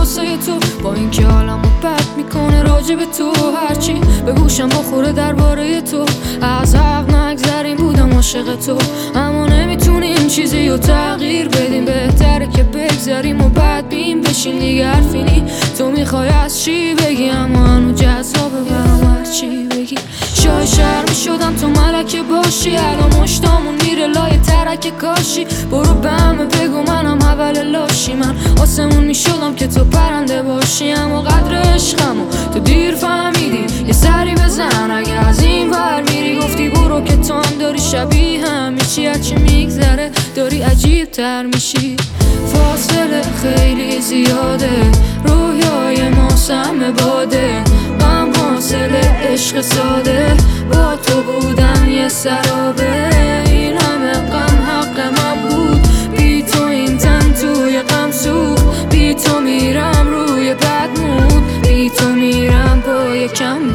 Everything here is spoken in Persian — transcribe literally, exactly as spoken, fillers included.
واسه تو، با اینکه حالمو بد میکنه راجع به تو هرچی به گوشم بخوره درباره تو. از حق نگذریم بودم عاشق تو، اما نمیتونیم چیزی رو تغییر بدیم. بهتره که بگذریم و بعد بیم بشین دیگه حرفی نی. تو میخوای از چی بگی اما هنو جذابه برام هرچی بگی. شای شرمی شدم تو ملکه باشی، الان مشتامون میره لای ترک کاشی. برو به همه بگو منم اول لاشی، من آسمون میشدم که تو پرنده باشی. اما قدر عشقمو تو دیر فهمیدی، یه سری بزن اگه از این ور میری. گفتی برو که تو هم داری شبیه هم میچی، هرچی میگذره داری عجیب تر میشی. فاصله خیلی زیاده، رویای ما سم باده، غم حاصل عشق ساده. با تو بودم یه سرابه، این همه غم حق من بود. بی تو این تن توی غم سوخت، بی تو میرم روی بدمون، بی تو میرم با یکم